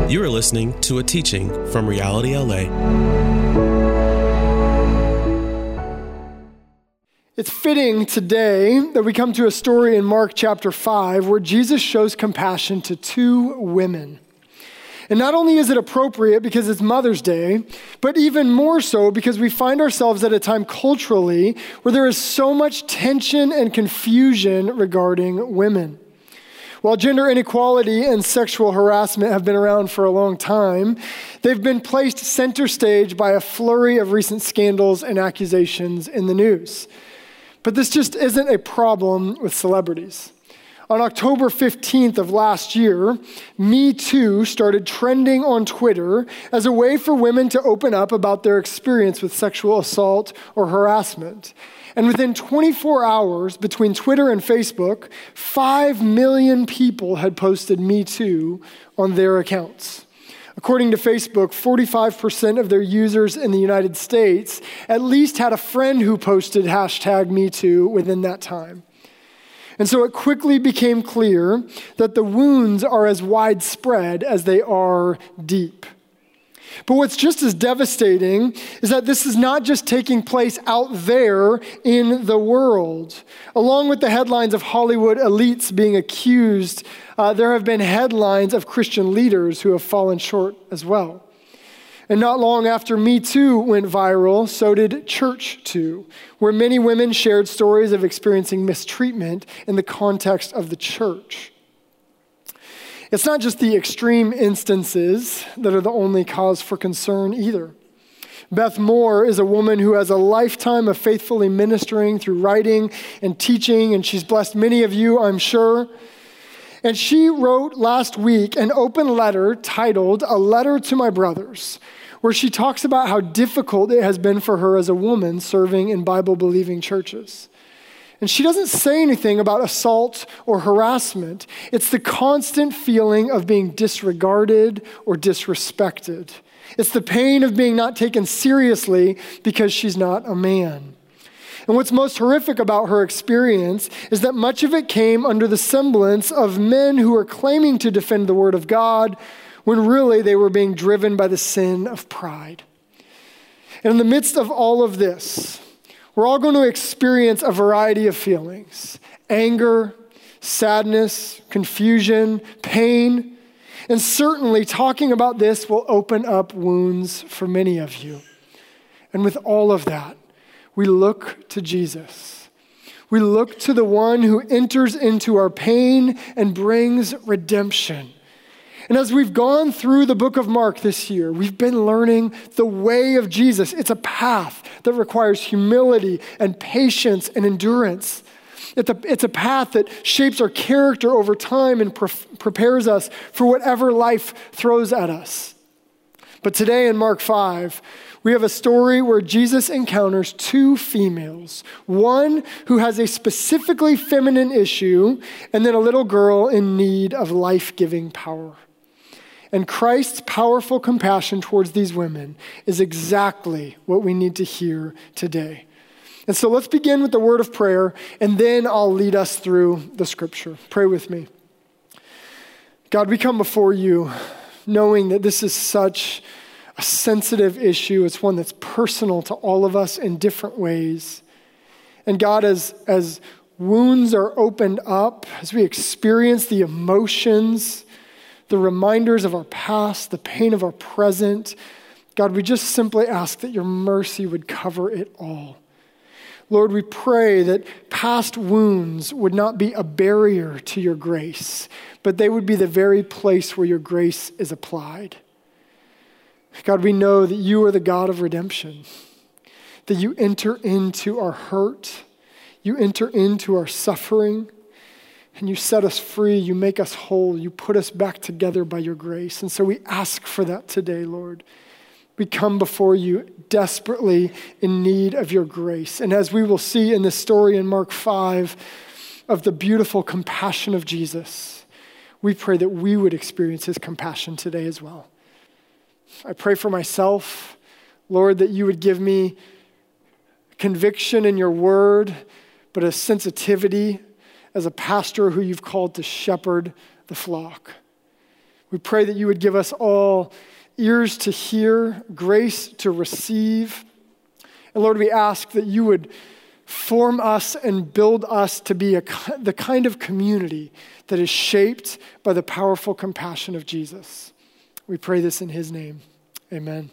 You are listening to a teaching from Reality LA. It's fitting today that we come to a story in Mark chapter 5 where Jesus shows compassion to two women. And not only is it appropriate because it's Mother's Day, but even more so because we find ourselves at a time culturally where there is so much tension and confusion regarding women. While gender inequality and sexual harassment have been around for a long time, they've been placed center stage by a flurry of recent scandals and accusations in the news. But this just isn't a problem with celebrities. On October 15th of last year, Me Too started trending on Twitter as a way for women to open up about their experience with sexual assault or harassment. And within 24 hours between Twitter and Facebook, 5 million people had posted Me Too on their accounts. According to Facebook, 45% of their users in the United States at least had a friend who posted #MeToo within that time. And so it quickly became clear that the wounds are as widespread as they are deep. But what's just as devastating is that this is not just taking place out there in the world. Along with the headlines of Hollywood elites being accused, there have been headlines of Christian leaders who have fallen short as well. And not long after Me Too went viral, so did Church Too, where many women shared stories of experiencing mistreatment in the context of the church. It's not just the extreme instances that are the only cause for concern either. Beth Moore is a woman who has a lifetime of faithfully ministering through writing and teaching, and she's blessed many of you, I'm sure. And she wrote last week an open letter titled "A Letter to My Brothers," where she talks about how difficult it has been for her as a woman serving in Bible-believing churches. And she doesn't say anything about assault or harassment. It's the constant feeling of being disregarded or disrespected. It's the pain of being not taken seriously because she's not a man. And what's most horrific about her experience is that much of it came under the semblance of men who are claiming to defend the Word of God when really they were being driven by the sin of pride. And in the midst of all of this, we're all going to experience a variety of feelings: anger, sadness, confusion, pain. And certainly talking about this will open up wounds for many of you. And with all of that, we look to Jesus. We look to the one who enters into our pain and brings redemption. And as we've gone through the book of Mark this year, we've been learning the way of Jesus. It's a path that requires humility and patience and endurance. It's a path that shapes our character over time and prepares us for whatever life throws at us. But today in Mark 5, we have a story where Jesus encounters two females, one who has a specifically feminine issue, and then a little girl in need of life-giving power. And Christ's powerful compassion towards these women is exactly what we need to hear today. And so let's begin with the word of prayer, and then I'll lead us through the scripture. Pray with me. God, we come before you knowing that this is such a sensitive issue. It's one that's personal to all of us in different ways. And God, as wounds are opened up, as we experience the emotions, the reminders of our past, the pain of our present, God, we just simply ask that your mercy would cover it all. Lord, we pray that past wounds would not be a barrier to your grace, but they would be the very place where your grace is applied. God, we know that you are the God of redemption, that you enter into our hurt, you enter into our suffering, and you set us free, you make us whole, you put us back together by your grace. And so we ask for that today, Lord. We come before you desperately in need of your grace. And as we will see in this story in Mark 5 of the beautiful compassion of Jesus, we pray that we would experience his compassion today as well. I pray for myself, Lord, that you would give me conviction in your word, but a sensitivity as a pastor who you've called to shepherd the flock. We pray that you would give us all ears to hear, grace to receive. And Lord, we ask that you would form us and build us to be the kind of community that is shaped by the powerful compassion of Jesus. We pray this in his name. Amen.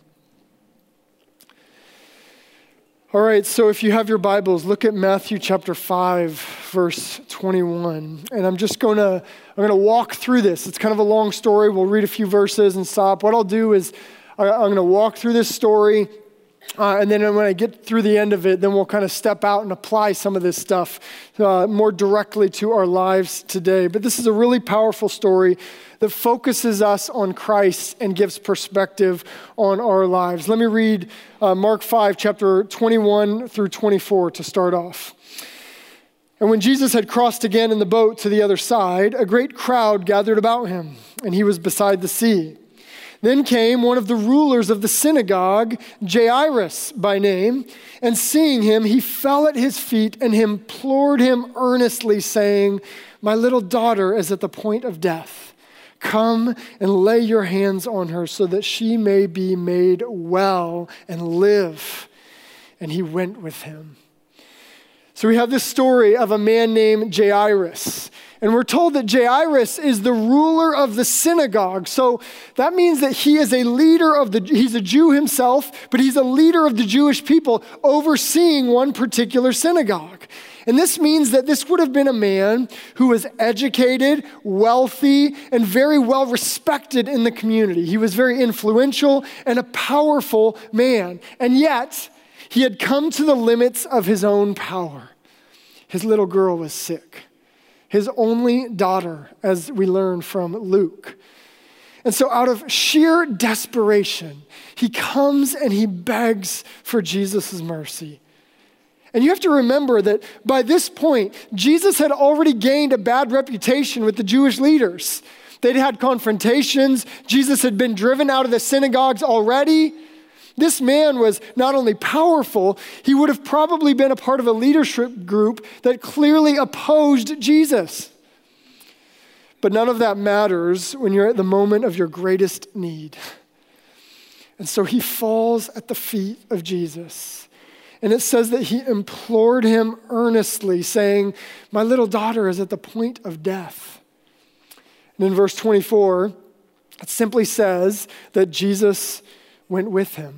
All right, so if you have your Bibles, look at Matthew chapter 5, verse 21. And I'm going to walk through this. It's kind of a long story. We'll read a few verses and stop. What I'll do is I'm going to walk through this story. And then when I get through the end of it, then we'll kind of step out and apply some of this stuff more directly to our lives today. But this is a really powerful story that focuses us on Christ and gives perspective on our lives. Let me read Mark 5, chapter 21 through 24 to start off. And when Jesus had crossed again in the boat to the other side, a great crowd gathered about him, and he was beside the sea. Then came one of the rulers of the synagogue, Jairus by name, and seeing him, he fell at his feet and implored him earnestly, saying, "My little daughter is at the point of death. Come and lay your hands on her so that she may be made well and live." And he went with him. So we have this story of a man named Jairus. And we're told that Jairus is the ruler of the synagogue. So that means that he is a leader he's a Jew himself, but he's a leader of the Jewish people overseeing one particular synagogue. And this means that this would have been a man who was educated, wealthy, and very well respected in the community. He was very influential and a powerful man. And yet, he had come to the limits of his own power. His little girl was sick. His only daughter, as we learn from Luke. And so out of sheer desperation, he comes and he begs for Jesus' mercy. And you have to remember that by this point, Jesus had already gained a bad reputation with the Jewish leaders. They'd had confrontations. Jesus had been driven out of the synagogues already. This man was not only powerful, he would have probably been a part of a leadership group that clearly opposed Jesus. But none of that matters when you're at the moment of your greatest need. And so he falls at the feet of Jesus. And it says that he implored him earnestly, saying, "My little daughter is at the point of death." And in verse 24, it simply says that Jesus went with him.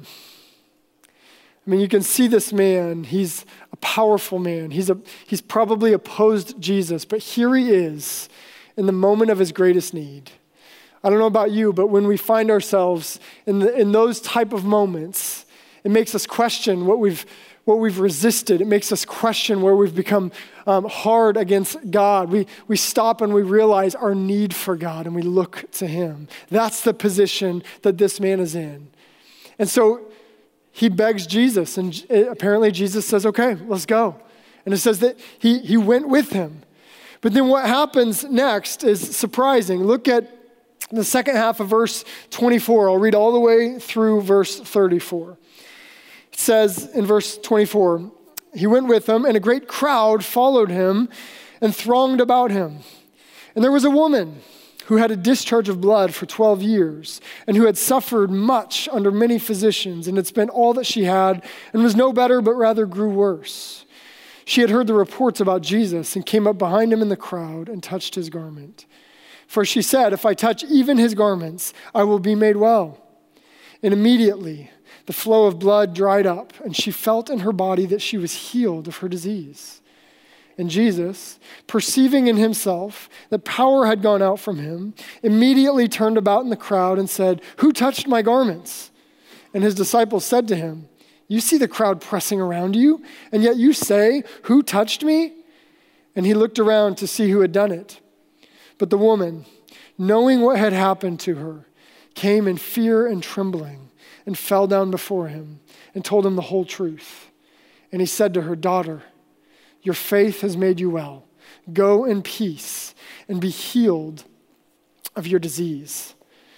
I mean, you can see this man. He's a powerful man. He's probably opposed Jesus, but here he is in the moment of his greatest need. I don't know about you, but when we find ourselves in those type of moments, it makes us question what we've resisted. It makes us question where we've become hard against God. We stop and we realize our need for God and we look to him. That's the position that this man is in. And so he begs Jesus, and apparently Jesus says, "Okay, let's go." And it says that he went with him. But then what happens next is surprising. Look at the second half of verse 24. I'll read all the way through verse 34. It says in verse 24, he went with him, and a great crowd followed him and thronged about him. And there was a woman who had a discharge of blood for 12 years, and who had suffered much under many physicians, and had spent all that she had, and was no better, but rather grew worse. She had heard the reports about Jesus, and came up behind him in the crowd, and touched his garment. For she said, "If I touch even his garments, I will be made well." And immediately the flow of blood dried up, and she felt in her body that she was healed of her disease. And Jesus, perceiving in himself that power had gone out from him, immediately turned about in the crowd and said, "Who touched my garments?" And his disciples said to him, "You see the crowd pressing around you, and yet you say, 'Who touched me?'" And he looked around to see who had done it. But the woman, knowing what had happened to her, came in fear and trembling and fell down before him and told him the whole truth. And he said to her, "Daughter, your faith has made you well. Go in peace and be healed of your disease."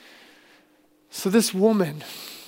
So this woman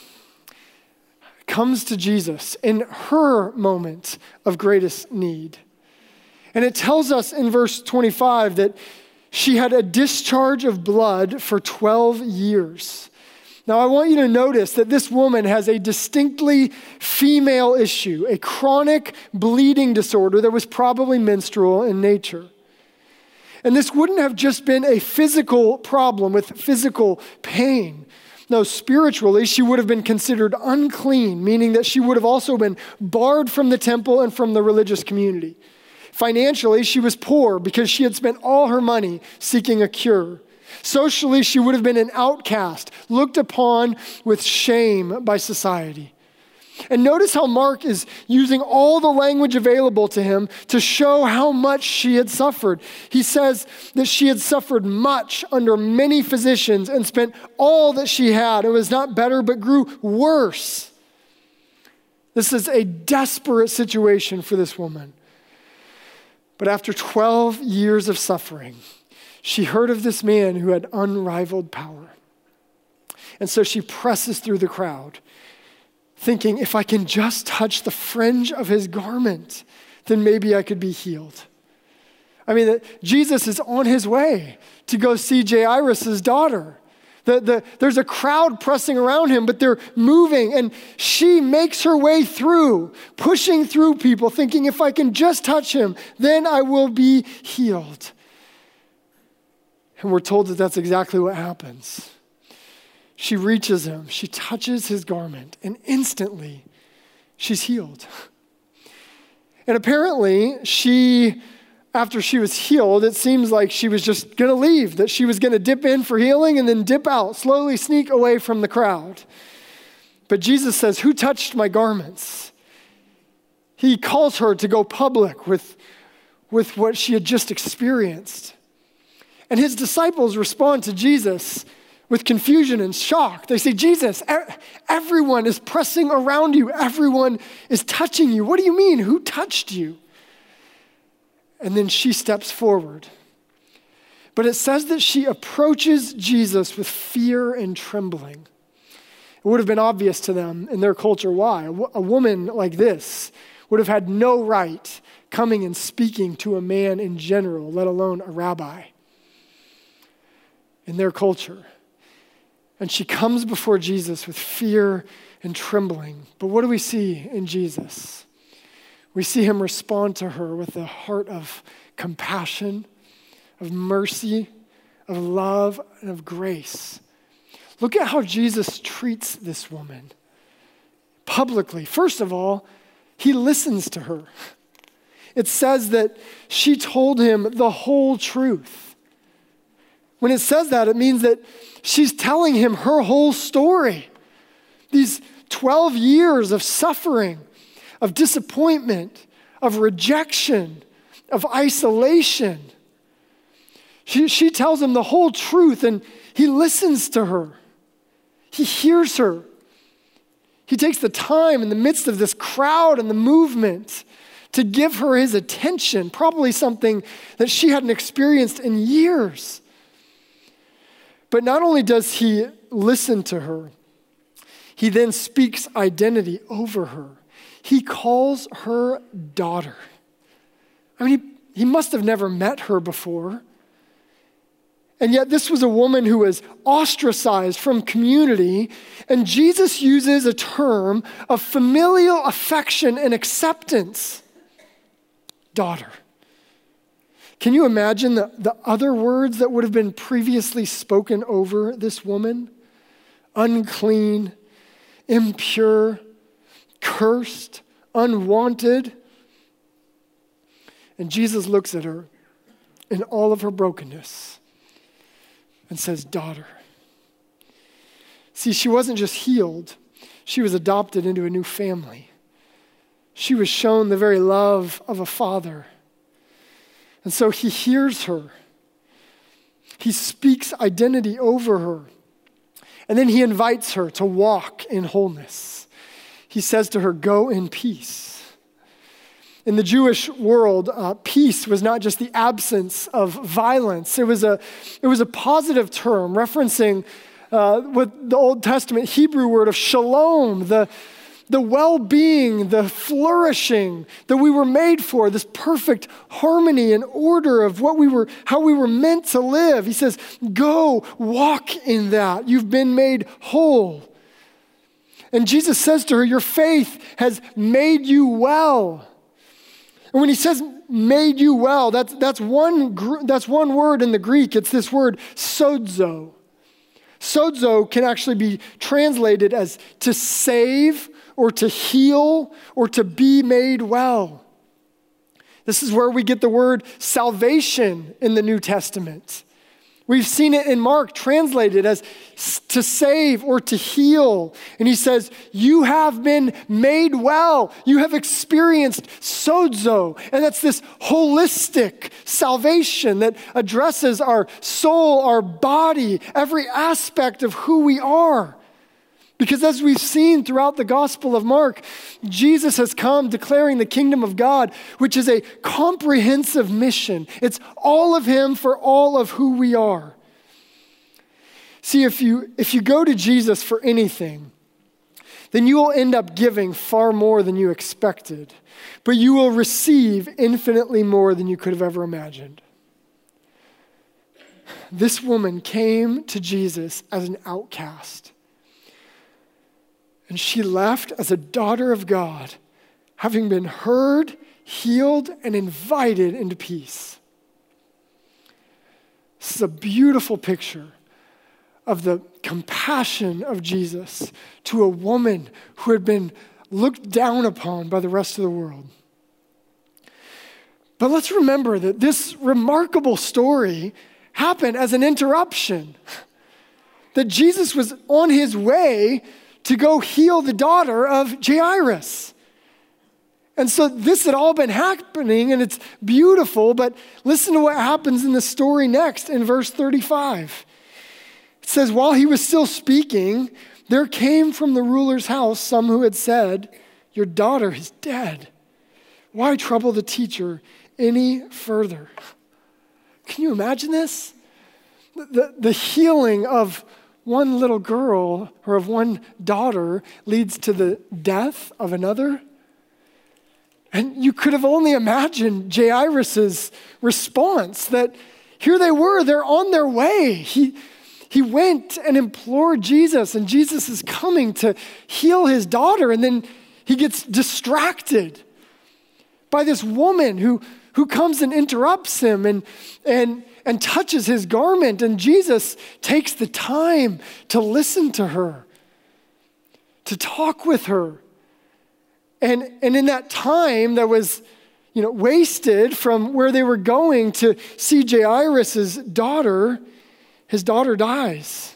comes to Jesus in her moment of greatest need. And it tells us in verse 25 that she had a discharge of blood for 12 years. Now, I want you to notice that this woman has a distinctly female issue, a chronic bleeding disorder that was probably menstrual in nature. And this wouldn't have just been a physical problem with physical pain. No, spiritually, she would have been considered unclean, meaning that she would have also been barred from the temple and from the religious community. Financially, she was poor because she had spent all her money seeking a cure. Socially, she would have been an outcast, looked upon with shame by society. And notice how Mark is using all the language available to him to show how much she had suffered. He says that she had suffered much under many physicians and spent all that she had. It was not better, but grew worse. This is a desperate situation for this woman. But after 12 years of suffering, she heard of this man who had unrivaled power. And so she presses through the crowd, thinking, if I can just touch the fringe of his garment, then maybe I could be healed. I mean, Jesus is on his way to go see Jairus' daughter. There's a crowd pressing around him, but they're moving, and she makes her way through, pushing through people, thinking, if I can just touch him, then I will be healed. And we're told that that's exactly what happens. She reaches him, she touches his garment, and instantly she's healed. And apparently after she was healed, it seems like she was just gonna leave, that she was gonna dip in for healing and then dip out, slowly sneak away from the crowd. But Jesus says, who touched my garments? He calls her to go public with what she had just experienced. And his disciples respond to Jesus with confusion and shock. They say, Jesus, everyone is pressing around you. Everyone is touching you. What do you mean? Who touched you? And then she steps forward. But it says that she approaches Jesus with fear and trembling. It would have been obvious to them in their culture why. A woman like this would have had no right coming and speaking to a man in general, let alone a rabbi. In their culture. And she comes before Jesus with fear and trembling. But what do we see in Jesus? We see him respond to her with a heart of compassion, of mercy, of love, and of grace. Look at how Jesus treats this woman publicly. First of all, he listens to her. It says that she told him the whole truth. When it says that, it means that she's telling him her whole story. These 12 years of suffering, of disappointment, of rejection, of isolation. She tells him the whole truth, and he listens to her. He hears her. He takes the time in the midst of this crowd and the movement to give her his attention, probably something that she hadn't experienced in years. But not only does he listen to her, he then speaks identity over her. He calls her daughter. I mean, he must have never met her before. And yet this was a woman who was ostracized from community, and Jesus uses a term of familial affection and acceptance. Daughter. Can you imagine the other words that would have been previously spoken over this woman? Unclean, impure, cursed, unwanted. And Jesus looks at her in all of her brokenness and says, daughter. See, she wasn't just healed. She was adopted into a new family. She was shown the very love of a father. And so he hears her. He speaks identity over her. And then he invites her to walk in wholeness. He says to her, go in peace. In the Jewish world, peace was not just the absence of violence. It was a positive term referencing what the Old Testament Hebrew word of shalom, the the well-being, the flourishing that we were made for, this perfect harmony and order of how we were meant to live. He says, go walk in that. You've been made whole. And Jesus says to her, your faith has made you well. And when he says made you well, that's one word in the Greek. It's this word sozo. Sozo can actually be translated as to save or to heal or to be made well. This is where we get the word salvation in the New Testament. We've seen it in Mark translated as to save or to heal. And he says, you have been made well. You have experienced sozo. And that's this holistic salvation that addresses our soul, our body, every aspect of who we are. Because as we've seen throughout the Gospel of Mark, Jesus has come declaring the kingdom of God, which is a comprehensive mission. It's all of him for all of who we are. See, if you go to Jesus for anything, then you will end up giving far more than you expected, but you will receive infinitely more than you could have ever imagined. This woman came to Jesus as an outcast. And she left as a daughter of God, having been heard, healed, and invited into peace. This is a beautiful picture of the compassion of Jesus to a woman who had been looked down upon by the rest of the world. But let's remember that this remarkable story happened as an interruption, that Jesus was on his way to go heal the daughter of Jairus. And so this had all been happening, and it's beautiful, but listen to what happens in the story next in verse 35. It says, while he was still speaking, there came from the ruler's house some who had said, your daughter is dead. Why trouble the teacher any further? Can you imagine this? The healing of one little girl or of one daughter leads to the death of another. And you could have only imagined Jairus' response that here they were, they're on their way. He went and implored Jesus, and Jesus is coming to heal his daughter, and then he gets distracted by this woman who comes and interrupts him and touches his garment, and Jesus takes the time to listen to her, to talk with her. And in that time that was, wasted from where they were going to see Jairus' daughter, his daughter dies.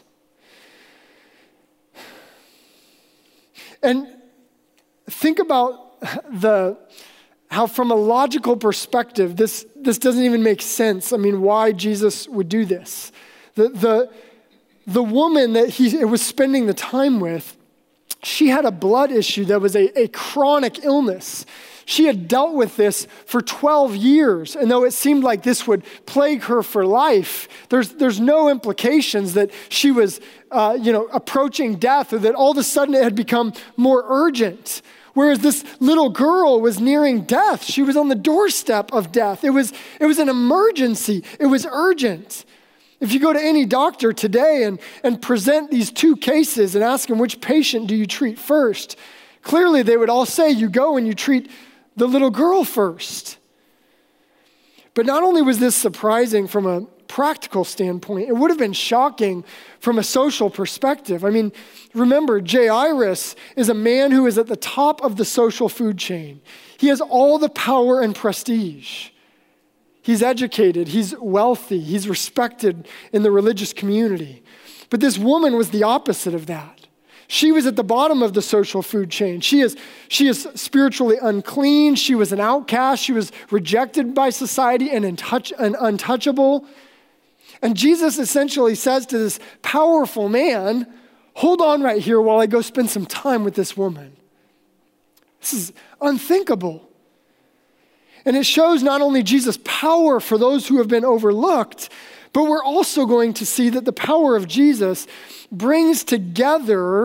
And think about how from a logical perspective, this doesn't even make sense. I mean, why Jesus would do this. The woman that he was spending the time with, she had a blood issue that was a chronic illness. She had dealt with this for 12 years, and though it seemed like this would plague her for life, there's no implications that she was approaching death, or that all of a sudden it had become more urgent. Whereas this little girl was nearing death. She was on the doorstep of death. It was an emergency. It was urgent. If you go to any doctor today and present these two cases and ask them which patient do you treat first, clearly they would all say you go and you treat the little girl first. But not only was this surprising from a practical standpoint, it would have been shocking from a social perspective. I mean, remember, Jairus is a man who is at the top of the social food chain. He has all the power and prestige. He's educated, he's wealthy, he's respected in the religious community. But this woman was the opposite of that. She was at the bottom of the social food chain. She is spiritually unclean. She was an outcast. She was rejected by society and untouchable. And Jesus essentially says to this powerful man, hold on right here while I go spend some time with this woman. This is unthinkable. And it shows not only Jesus' power for those who have been overlooked, but we're also going to see that the power of Jesus brings together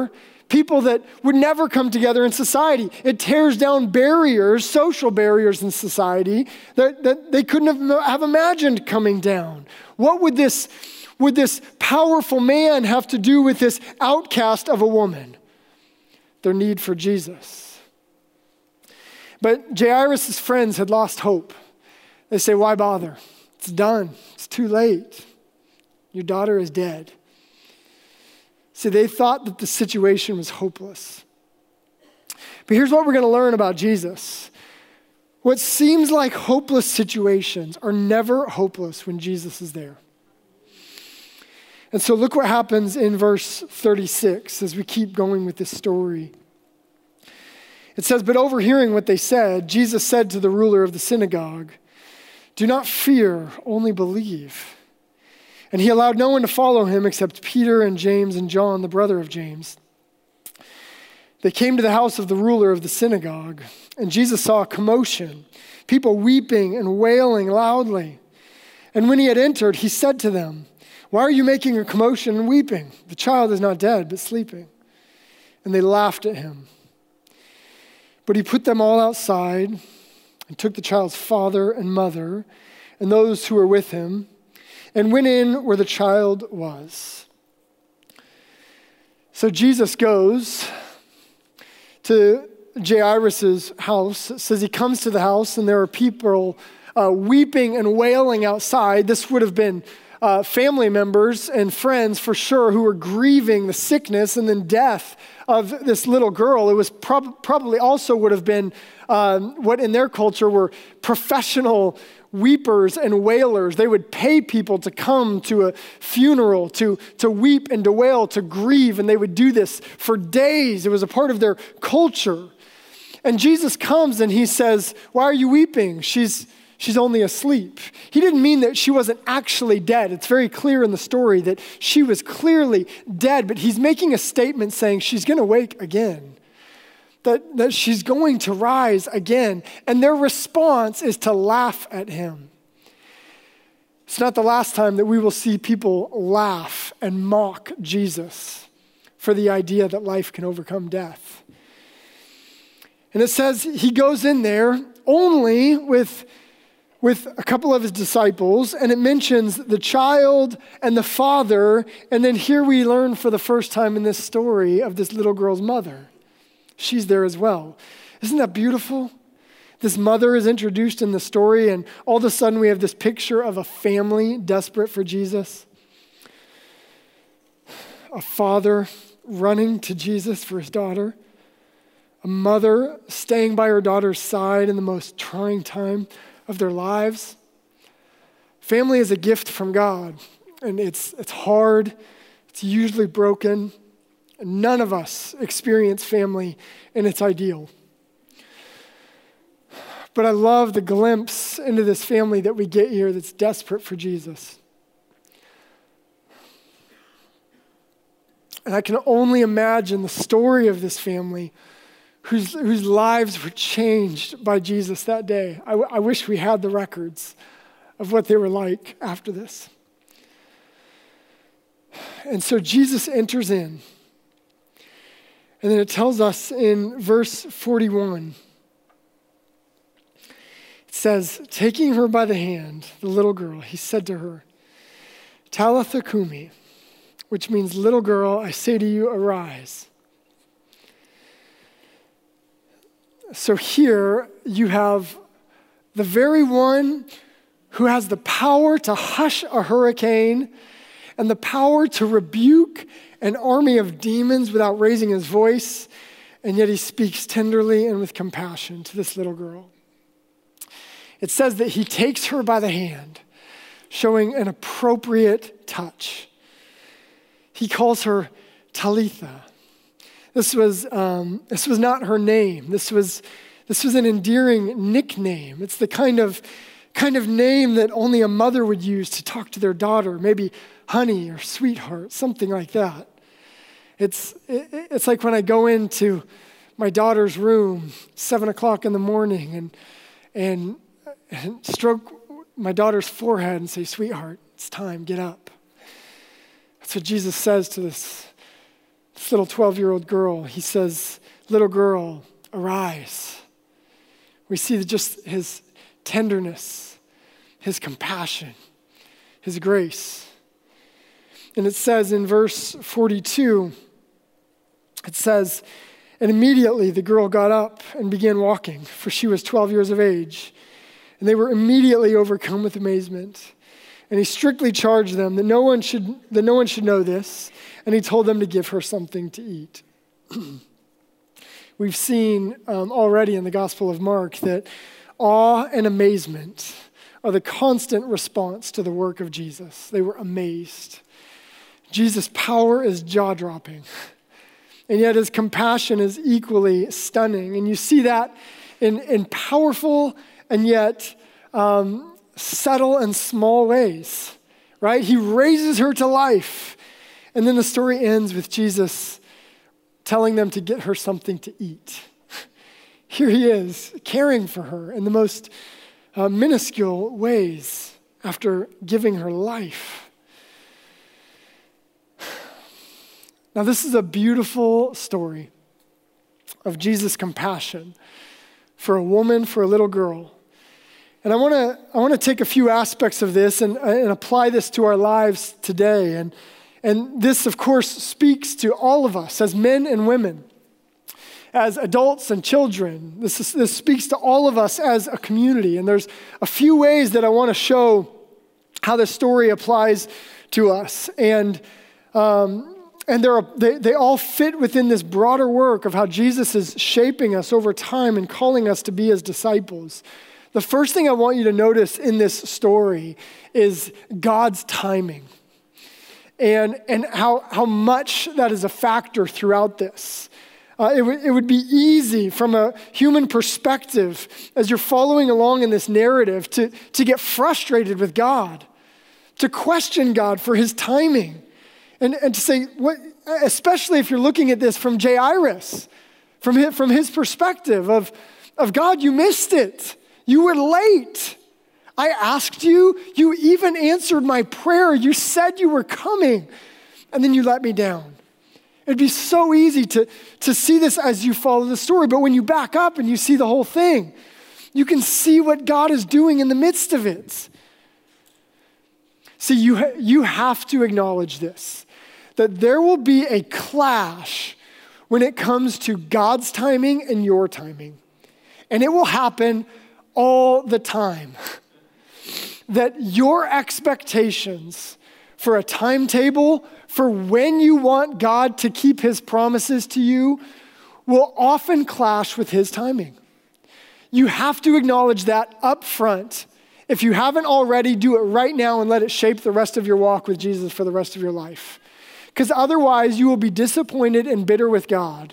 people that would never come together in society. It tears down barriers, social barriers in society that they couldn't have imagined coming down. What would this powerful man have to do with this outcast of a woman? Their need for Jesus. But Jairus' friends had lost hope. They say, why bother? It's done. It's too late. Your daughter is dead. See, they thought that the situation was hopeless. But here's what we're going to learn about Jesus. What seems like hopeless situations are never hopeless when Jesus is there. And so look what happens in verse 36 as we keep going with this story. It says, but overhearing what they said, Jesus said to the ruler of the synagogue, do not fear, only believe. And he allowed no one to follow him except Peter and James and John, the brother of James. They came to the house of the ruler of the synagogue, and Jesus saw a commotion, people weeping and wailing loudly. And when he had entered, he said to them, why are you making a commotion and weeping? The child is not dead, but sleeping. And they laughed at him. But he put them all outside and took the child's father and mother and those who were with him and went in where the child was. So Jesus goes to Jairus' house. It says he comes to the house and there are people weeping and wailing outside. This would have been family members and friends for sure who were grieving the sickness and then death of this little girl. It was probably also would have been what in their culture were professional weepers and wailers. They would pay people to come to a funeral, to weep and to wail, to grieve, and they would do this for days. It was a part of their culture. And Jesus comes and he says, why are you weeping? She's only asleep. He didn't mean that she wasn't actually dead. It's very clear in the story that she was clearly dead, but he's making a statement saying she's going to wake again, that she's going to rise again. And their response is to laugh at him. It's not the last time that we will see people laugh and mock Jesus for the idea that life can overcome death. And it says he goes in there only with a couple of his disciples, and it mentions the child and the father, and then here we learn for the first time in this story of this little girl's mother. She's there as well. Isn't that beautiful? This mother is introduced in the story, and all of a sudden we have this picture of a family desperate for Jesus. A father running to Jesus for his daughter. A mother staying by her daughter's side in the most trying time of their lives. Family is a gift from God, and it's hard, it's usually broken. None of us experience family in its ideal. But I love the glimpse into this family that we get here that's desperate for Jesus. And I can only imagine the story of this family whose lives were changed by Jesus that day. I wish we had the records of what they were like after this. And so Jesus enters in. And then it tells us in verse 41, it says, taking her by the hand, the little girl, he said to her, Talitha Kumi, which means, little girl, I say to you, arise. So here you have the very one who has the power to hush a hurricane and the power to rebuke an army of demons without raising his voice, and yet he speaks tenderly and with compassion to this little girl. It says that he takes her by the hand, showing an appropriate touch. He calls her Talitha. This was not her name. This was an endearing nickname. It's the kind of name that only a mother would use to talk to their daughter, maybe honey or sweetheart, something like that. It's like when I go into my daughter's room, 7:00 in the morning, and stroke my daughter's forehead and say, sweetheart, it's time, get up. That's what Jesus says to this this little 12-year-old girl, he says, little girl, arise. We see just his tenderness, his compassion, his grace. And it says in verse 42, it says, and immediately the girl got up and began walking, for she was 12 years of age. And they were immediately overcome with amazement. And he strictly charged them that no one should know this, and he told them to give her something to eat. We've seen already in the Gospel of Mark that awe and amazement are the constant response to the work of Jesus. They were amazed. Jesus' power is jaw-dropping, and yet his compassion is equally stunning. And you see that in powerful and yet subtle and small ways, right? He raises her to life. And then the story ends with Jesus telling them to get her something to eat. Here he is, caring for her in the most minuscule ways after giving her life. Now, this is a beautiful story of Jesus' compassion for a woman, for a little girl. And I want to take a few aspects of this and apply this to our lives today. And this, of course, speaks to all of us as men and women, as adults and children. This speaks to all of us as a community. And there's a few ways that I want to show how this story applies to us. And they all fit within this broader work of how Jesus is shaping us over time and calling us to be his disciples. The first thing I want you to notice in this story is God's timing and how much that is a factor throughout this. It would be easy from a human perspective as you're following along in this narrative to get frustrated with God, to question God for his timing, and to say, what, especially if you're looking at this from Jairus, from his perspective of God, you missed it. You were late. I asked you. You even answered my prayer. You said you were coming, and then you let me down. It'd be so easy to see this as you follow the story, but when you back up and you see the whole thing, you can see what God is doing in the midst of it. See, you have to acknowledge this, that there will be a clash when it comes to God's timing and your timing, and it will happen all the time. That your expectations for a timetable, for when you want God to keep his promises to you, will often clash with his timing. You have to acknowledge that up front. If you haven't already, do it right now and let it shape the rest of your walk with Jesus for the rest of your life. Because otherwise you will be disappointed and bitter with God.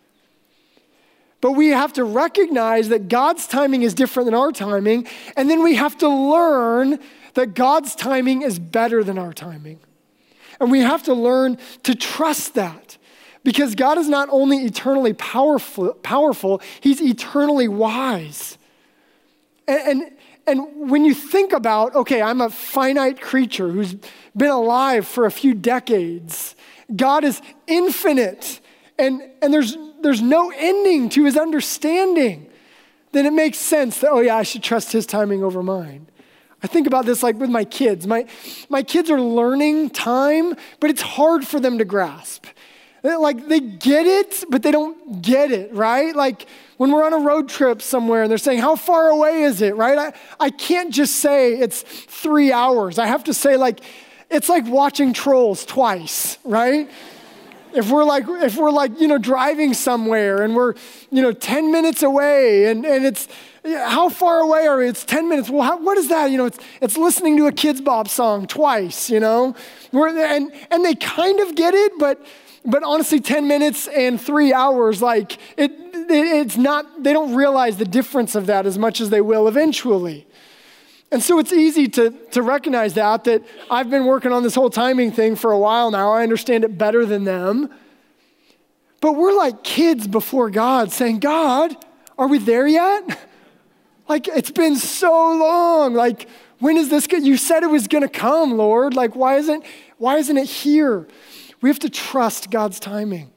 But we have to recognize that God's timing is different than our timing, and then we have to learn that God's timing is better than our timing. And we have to learn to trust that, because God is not only eternally powerful, he's eternally wise. And when you think about, okay, I'm a finite creature who's been alive for a few decades. God is infinite, and there's no ending to his understanding. Then it makes sense that, oh yeah, I should trust his timing over mine. I think about this like with my kids. My kids are learning time, but it's hard for them to grasp. Like they get it, but they don't get it, right? Like when we're on a road trip somewhere and they're saying, how far away is it, right? I can't just say it's 3 hours. I have to say it's like watching Trolls twice, right? If we're like, driving somewhere and we're, 10 minutes away and it's, how far away are we? It's 10 minutes. Well, what is that? It's listening to a Kids Bop song twice, and they kind of get it, but honestly, 10 minutes and 3 hours, it's not, they don't realize the difference of that as much as they will eventually. And so it's easy to recognize that I've been working on this whole timing thing for a while now. I understand it better than them. But we're like kids before God saying, God, are we there yet? It's been so long. When is this good? You said it was going to come, Lord. Why isn't it here? We have to trust God's timing.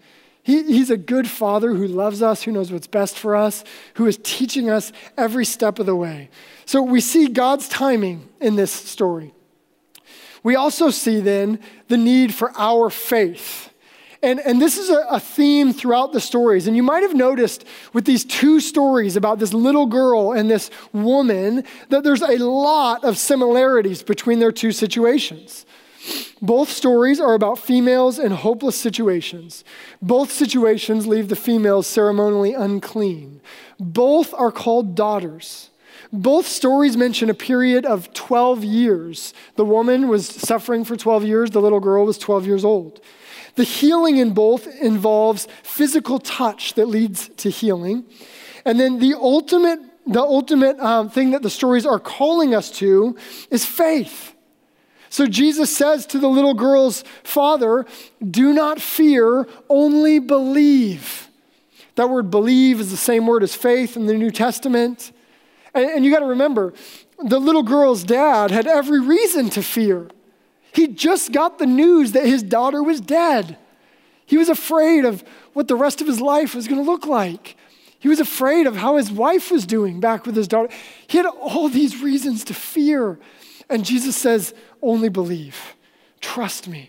He's a good father who loves us, who knows what's best for us, who is teaching us every step of the way. So we see God's timing in this story. We also see then the need for our faith. And this is a theme throughout the stories. And you might have noticed with these two stories about this little girl and this woman that there's a lot of similarities between their two situations. Both stories are about females in hopeless situations. Both situations leave the females ceremonially unclean. Both are called daughters. Both stories mention a period of 12 years. The woman was suffering for 12 years. The little girl was 12 years old. The healing in both involves physical touch that leads to healing. And then the ultimate thing that the stories are calling us to is faith. So Jesus says to the little girl's father, do not fear, only believe. That word believe is the same word as faith in the New Testament. And you got to remember, the little girl's dad had every reason to fear. He just got the news that his daughter was dead. He was afraid of what the rest of his life was going to look like. He was afraid of how his wife was doing back with his daughter. He had all these reasons to fear. And Jesus says, only believe. Trust me.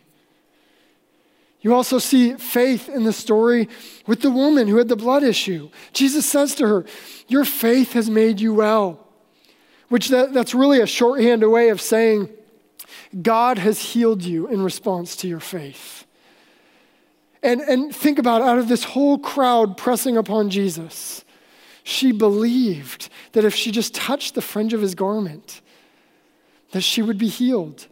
You also see faith in the story with the woman who had the blood issue. Jesus says to her, your faith has made you well. Which that's really a shorthand way of saying, God has healed you in response to your faith. And think about out of this whole crowd pressing upon Jesus, she believed that if she just touched the fringe of his garment, that she would be healed.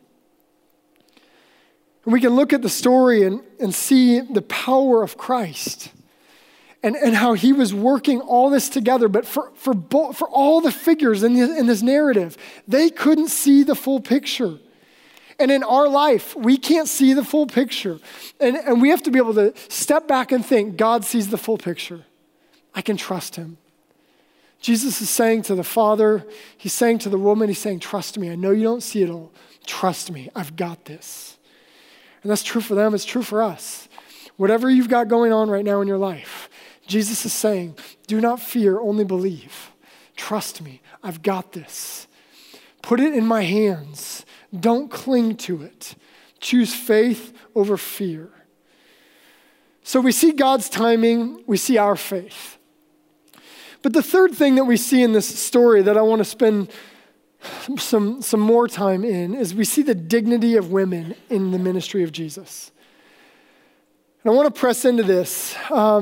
And we can look at the story and see the power of Christ and how he was working all this together. But for all the figures in this narrative, they couldn't see the full picture. And in our life, we can't see the full picture. And we have to be able to step back and think, God sees the full picture. I can trust him. Jesus is saying to the father, he's saying to the woman, he's saying, trust me. I know you don't see it all. Trust me. I've got this. And that's true for them. It's true for us. Whatever you've got going on right now in your life, Jesus is saying, do not fear, only believe. Trust me. I've got this. Put it in my hands. Don't cling to it. Choose faith over fear. So we see God's timing, we see our faith. But the third thing that we see in this story that I want to spend some more time in is we see the dignity of women in the ministry of Jesus. And I want to press into this.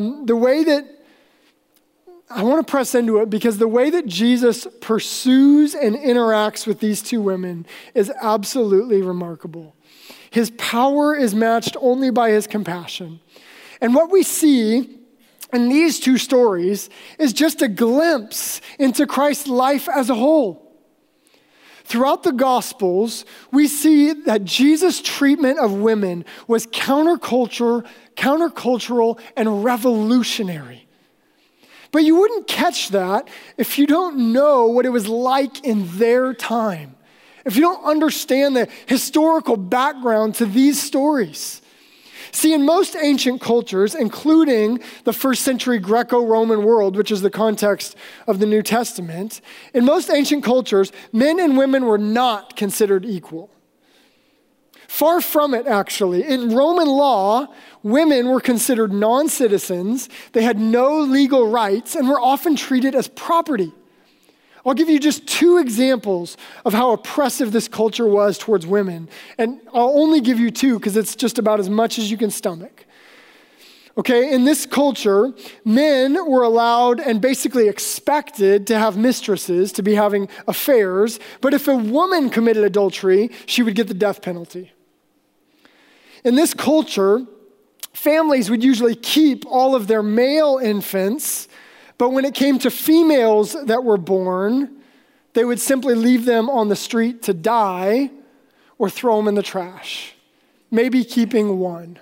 I want to press into it because the way that Jesus pursues and interacts with these two women is absolutely remarkable. His power is matched only by his compassion. And what we see in these two stories is just a glimpse into Christ's life as a whole. Throughout the Gospels, we see that Jesus' treatment of women was countercultural, and revolutionary. But you wouldn't catch that if you don't know what it was like in their time, if you don't understand the historical background to these stories. See, in most ancient cultures, including the first century Greco-Roman world, which is the context of the New Testament, in most ancient cultures, men and women were not considered equal. Far from it, actually. In Roman law, women were considered non-citizens, they had no legal rights, and were often treated as property. I'll give you just two examples of how oppressive this culture was towards women. And I'll only give you two because it's just about as much as you can stomach. Okay, in this culture, men were allowed and basically expected to have mistresses, to be having affairs. But if a woman committed adultery, she would get the death penalty. In this culture, families would usually keep all of their male infants, but when it came to females that were born, they would simply leave them on the street to die or throw them in the trash, maybe keeping one.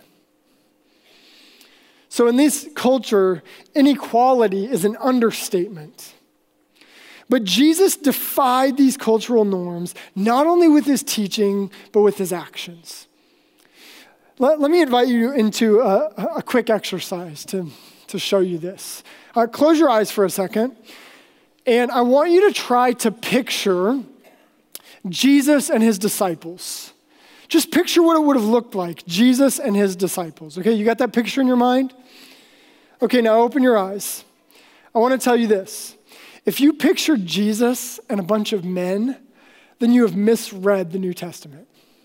So in this culture, inequality is an understatement. But Jesus defied these cultural norms, not only with his teaching, but with his actions. Let me invite you into a quick exercise to show you this. Close your eyes for a second, and I want you to try to picture Jesus and his disciples. Just picture what it would have looked like, Jesus and his disciples. Okay, you got that picture in your mind? Okay, now open your eyes. I want to tell you this. If you picture Jesus and a bunch of men, then you have misread the New Testament.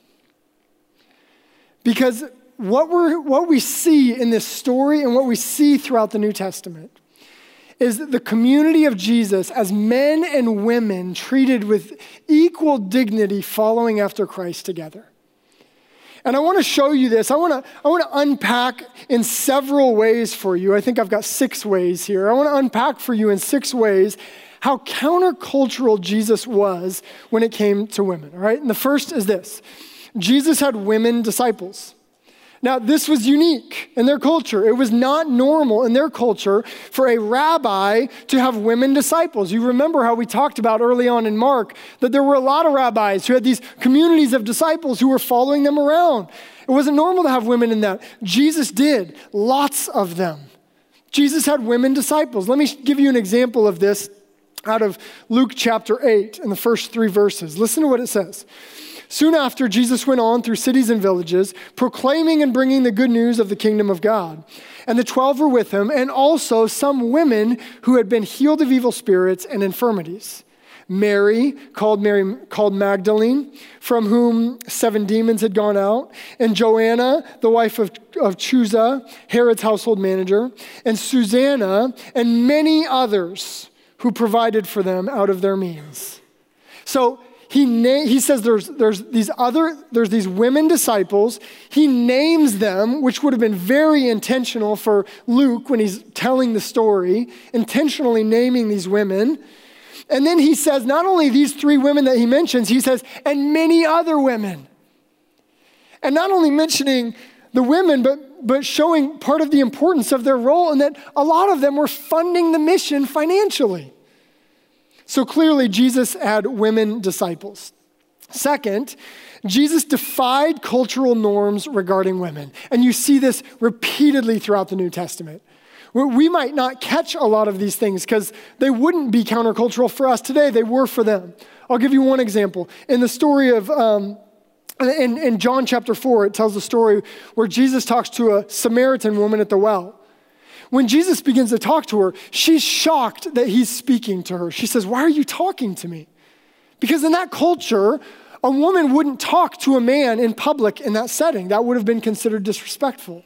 Because what we see in this story and what we see throughout the New Testament is that the community of Jesus as men and women treated with equal dignity following after Christ together. And I want to show you this. I want to unpack in several ways for you. I think I've got 6 ways here. I want to unpack for you in 6 ways how countercultural Jesus was when it came to women, all right? And the first is this. Jesus had women disciples. Now, this was unique in their culture. It was not normal in their culture for a rabbi to have women disciples. You remember how we talked about early on in Mark that there were a lot of rabbis who had these communities of disciples who were following them around. It wasn't normal to have women in that. Jesus did, lots of them. Jesus had women disciples. Let me give you an example of this out of Luke chapter 8 in the first 3 verses. Listen to what it says. Soon after, Jesus went on through cities and villages, proclaiming and bringing the good news of the kingdom of God. And the 12 were with him, and also some women who had been healed of evil spirits and infirmities. Mary, called Magdalene, from whom 7 demons had gone out, and Joanna, the wife of Chuza, Herod's household manager, and Susanna, and many others who provided for them out of their means. So he says there's these women disciples. He names them, which would have been very intentional for Luke when he's telling the story, intentionally naming these women. And then he says not only these 3 women that he mentions, he says, and many other women. And not only mentioning the women, but showing part of the importance of their role and that a lot of them were funding the mission financially. So clearly, Jesus had women disciples. Second, Jesus defied cultural norms regarding women. And you see this repeatedly throughout the New Testament. We might not catch a lot of these things because they wouldn't be countercultural for us today. They were for them. I'll give you one example. In the story of, in John chapter 4, it tells the story where Jesus talks to a Samaritan woman at the well. When Jesus begins to talk to her, she's shocked that he's speaking to her. She says, "Why are you talking to me?" Because in that culture, a woman wouldn't talk to a man in public in that setting. That would have been considered disrespectful.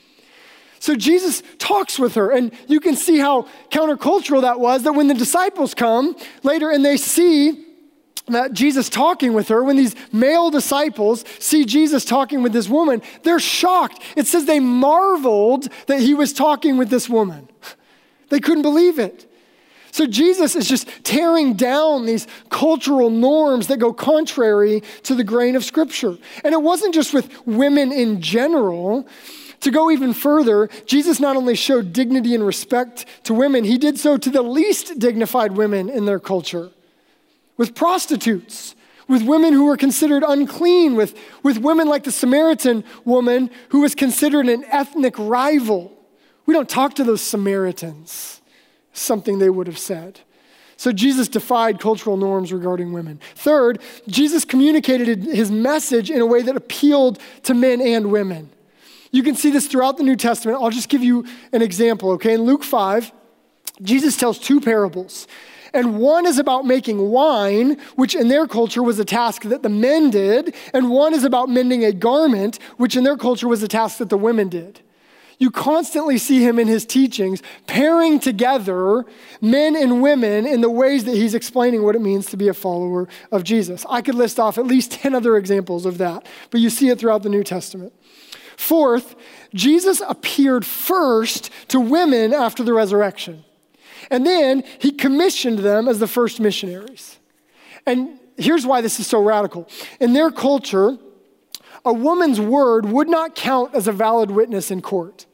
So Jesus talks with her, and you can see how countercultural that was, that when the disciples come later and they see that Jesus talking with her, when these male disciples see Jesus talking with this woman, they're shocked. It says they marveled that he was talking with this woman. They couldn't believe it. So Jesus is just tearing down these cultural norms that go contrary to the grain of Scripture. And it wasn't just with women in general. To go even further, Jesus not only showed dignity and respect to women, he did so to the least dignified women in their culture. With prostitutes, with women who were considered unclean, with women like the Samaritan woman who was considered an ethnic rival. We don't talk to those Samaritans, something they would have said. So Jesus defied cultural norms regarding women. Third, Jesus communicated his message in a way that appealed to men and women. You can see this throughout the New Testament. I'll just give you an example, okay? In Luke 5, Jesus tells 2 parables. And one is about making wine, which in their culture was a task that the men did. And one is about mending a garment, which in their culture was a task that the women did. You constantly see him in his teachings pairing together men and women in the ways that he's explaining what it means to be a follower of Jesus. I could list off at least 10 other examples of that, but you see it throughout the New Testament. Fourth, Jesus appeared first to women after the resurrection. And then he commissioned them as the first missionaries. And here's why this is so radical. In their culture, a woman's word would not count as a valid witness in court.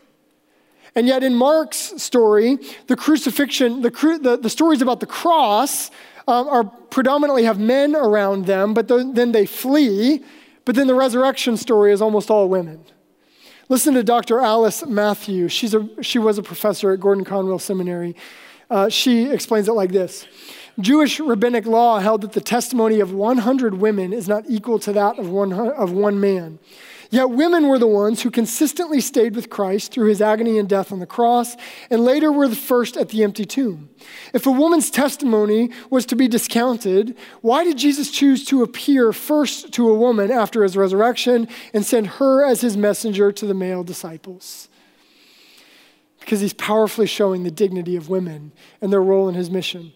And yet in Mark's story, the crucifixion, the stories about the cross are predominantly have men around them, but then they flee. But then the resurrection story is almost all women. Listen to Dr. Alice Matthew. She was a professor at Gordon Conwell Seminary. She explains it like this. Jewish rabbinic law held that the testimony of 100 women is not equal to that of one man. Yet women were the ones who consistently stayed with Christ through his agony and death on the cross, and later were the first at the empty tomb. If a woman's testimony was to be discounted, why did Jesus choose to appear first to a woman after his resurrection and send her as his messenger to the male disciples? Because he's powerfully showing the dignity of women and their role in his mission.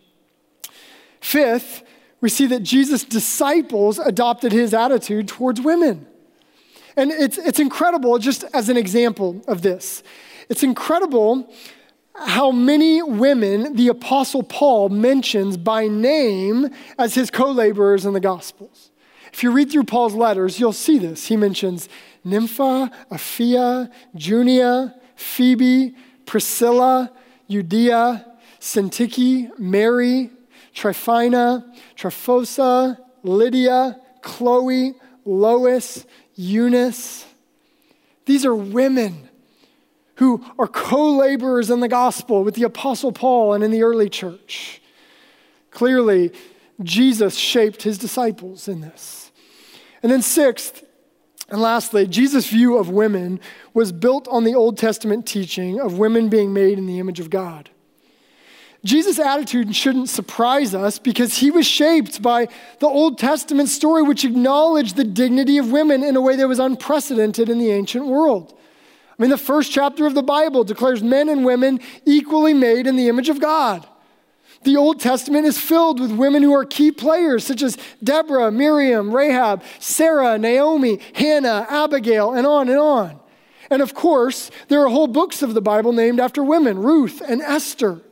Fifth, we see that Jesus' disciples adopted his attitude towards women. And it's incredible, just as an example of this. It's incredible how many women the Apostle Paul mentions by name as his co-laborers in the Gospels. If you read through Paul's letters, you'll see this. He mentions Nympha, Apphia, Junia, Phoebe, Priscilla, Euodia, Syntyche, Mary, Tryphena, Tryphosa, Lydia, Chloe, Lois, Eunice. These are women who are co-laborers in the gospel with the Apostle Paul and in the early church. Clearly, Jesus shaped his disciples in this. And then sixth, and lastly, Jesus' view of women was built on the Old Testament teaching of women being made in the image of God. Jesus' attitude shouldn't surprise us because he was shaped by the Old Testament story, which acknowledged the dignity of women in a way that was unprecedented in the ancient world. I mean, the first chapter of the Bible declares men and women equally made in the image of God. The Old Testament is filled with women who are key players, such as Deborah, Miriam, Rahab, Sarah, Naomi, Hannah, Abigail, and on and on. And of course, there are whole books of the Bible named after women, Ruth and Esther.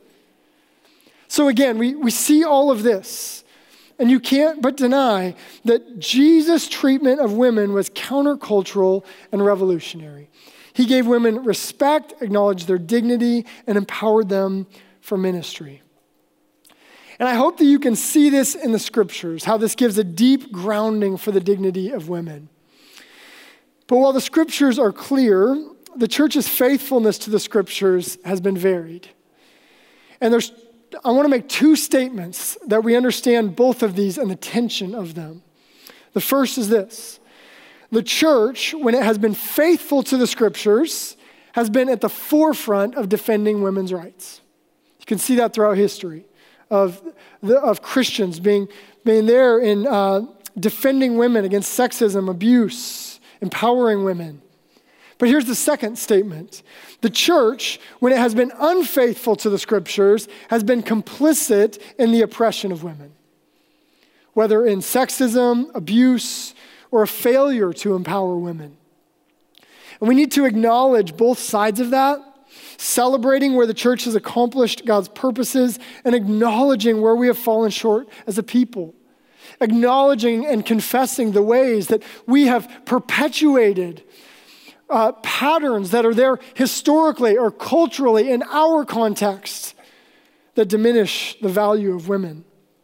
So again, we see all of this, and you can't but deny that Jesus' treatment of women was countercultural and revolutionary. He gave women respect, acknowledged their dignity, and empowered them for ministry. And I hope that you can see this in the scriptures, how this gives a deep grounding for the dignity of women. But while the scriptures are clear, the church's faithfulness to the scriptures has been varied. And I want to make two statements that we understand both of these and the tension of them. The first is this. The church, when it has been faithful to the scriptures, has been at the forefront of defending women's rights. You can see that throughout history of Christians being there in defending women against sexism, abuse, empowering women. But here's the second statement. The church, when it has been unfaithful to the scriptures, has been complicit in the oppression of women, whether in sexism, abuse, or a failure to empower women. And we need to acknowledge both sides of that, celebrating where the church has accomplished God's purposes and acknowledging where we have fallen short as a people. Acknowledging and confessing the ways that we have perpetuated patterns that are there historically or culturally in our context that diminish the value of women.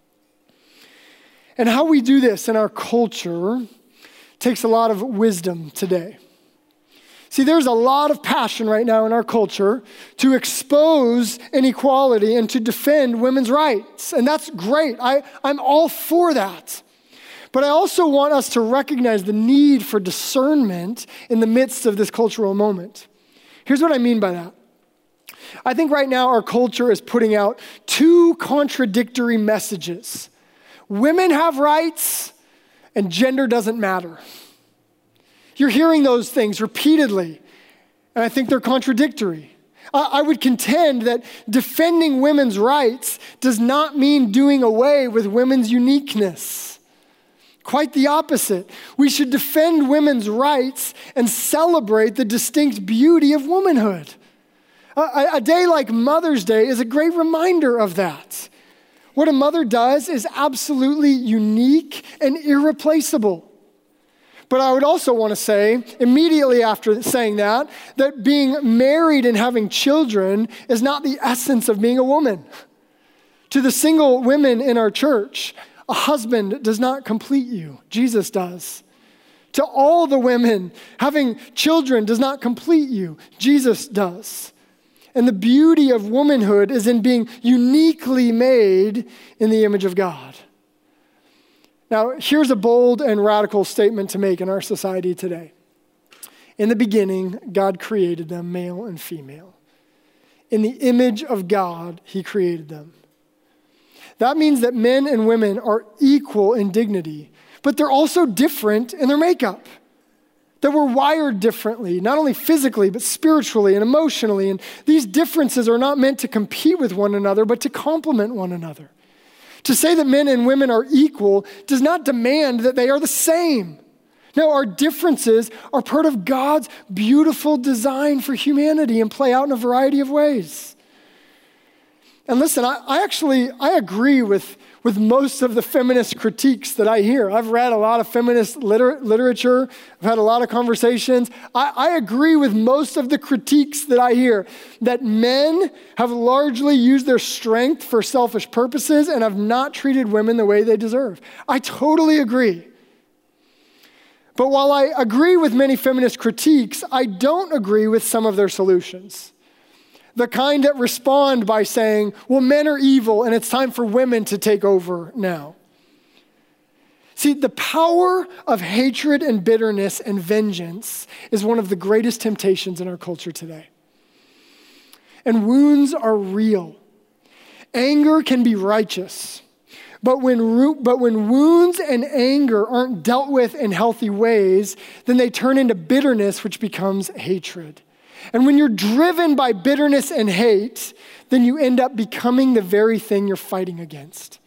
And how we do this in our culture takes a lot of wisdom today. See, there's a lot of passion right now in our culture to expose inequality and to defend women's rights. And that's great. I'm all for that. But I also want us to recognize the need for discernment in the midst of this cultural moment. Here's what I mean by that. I think right now our culture is putting out two contradictory messages. Women have rights and gender doesn't matter. You're hearing those things repeatedly, and I think they're contradictory. I would contend that defending women's rights does not mean doing away with women's uniqueness. Quite the opposite. We should defend women's rights and celebrate the distinct beauty of womanhood. A day like Mother's Day is a great reminder of that. What a mother does is absolutely unique and irreplaceable. But I would also want to say, immediately after saying that being married and having children is not the essence of being a woman. To the single women in our church, a husband does not complete you. Jesus does. To all the women, having children does not complete you. Jesus does. And the beauty of womanhood is in being uniquely made in the image of God. Now, here's a bold and radical statement to make in our society today. In the beginning, God created them, male and female. In the image of God, he created them. That means that men and women are equal in dignity, but they're also different in their makeup. That we're wired differently, not only physically, but spiritually and emotionally. And these differences are not meant to compete with one another, but to complement one another. To say that men and women are equal does not demand that they are the same. No, our differences are part of God's beautiful design for humanity and play out in a variety of ways. And listen, I agree with most of the feminist critiques that I hear. I've read a lot of feminist literature. I've had a lot of conversations. I agree with most of the critiques that I hear, that men have largely used their strength for selfish purposes and have not treated women the way they deserve. I totally agree. But while I agree with many feminist critiques, I don't agree with some of their solutions. The kind that respond by saying, well, men are evil and it's time for women to take over now. See, the power of hatred and bitterness and vengeance is one of the greatest temptations in our culture today. And wounds are real. Anger can be righteous. But when wounds and anger aren't dealt with in healthy ways, then they turn into bitterness, which becomes hatred. And when you're driven by bitterness and hate, then you end up becoming the very thing you're fighting against.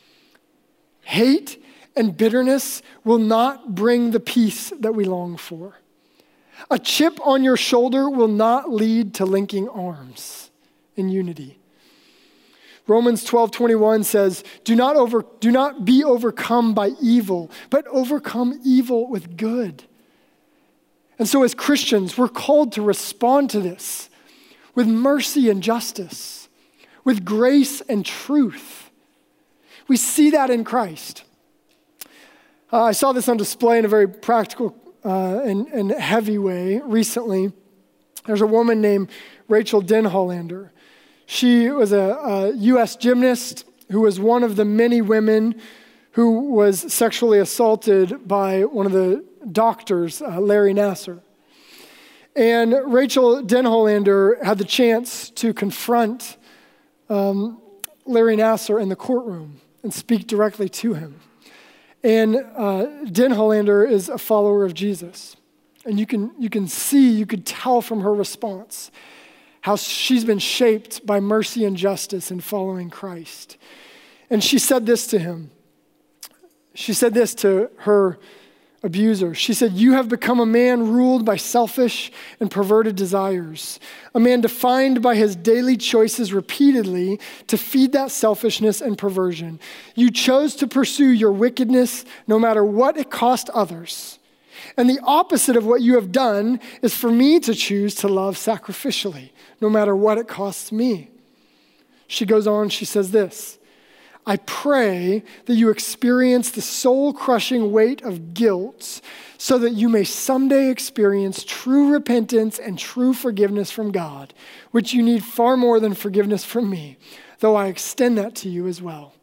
Hate and bitterness will not bring the peace that we long for. A chip on your shoulder will not lead to linking arms in unity. Romans 12:21 says, do not be overcome by evil, but overcome evil with good. And so as Christians, we're called to respond to this with mercy and justice, with grace and truth. We see that in Christ. I saw this on display in a very practical and heavy way recently. There's a woman named Rachel Denhollander. She was a U.S. gymnast who was one of the many women who was sexually assaulted by one of the doctors, Larry Nassar. And Rachel Denhollander had the chance to confront Larry Nassar in the courtroom and speak directly to him. And Denhollander is a follower of Jesus. And you could tell from her response how she's been shaped by mercy and justice in following Christ. And she said this to him. She said this to her abuser. She said, you have become a man ruled by selfish and perverted desires, a man defined by his daily choices repeatedly to feed that selfishness and perversion. You chose to pursue your wickedness no matter what it cost others. And the opposite of what you have done is for me to choose to love sacrificially, no matter what it costs me. She goes on, she says this, I pray that you experience the soul-crushing weight of guilt so that you may someday experience true repentance and true forgiveness from God, which you need far more than forgiveness from me, though I extend that to you as well.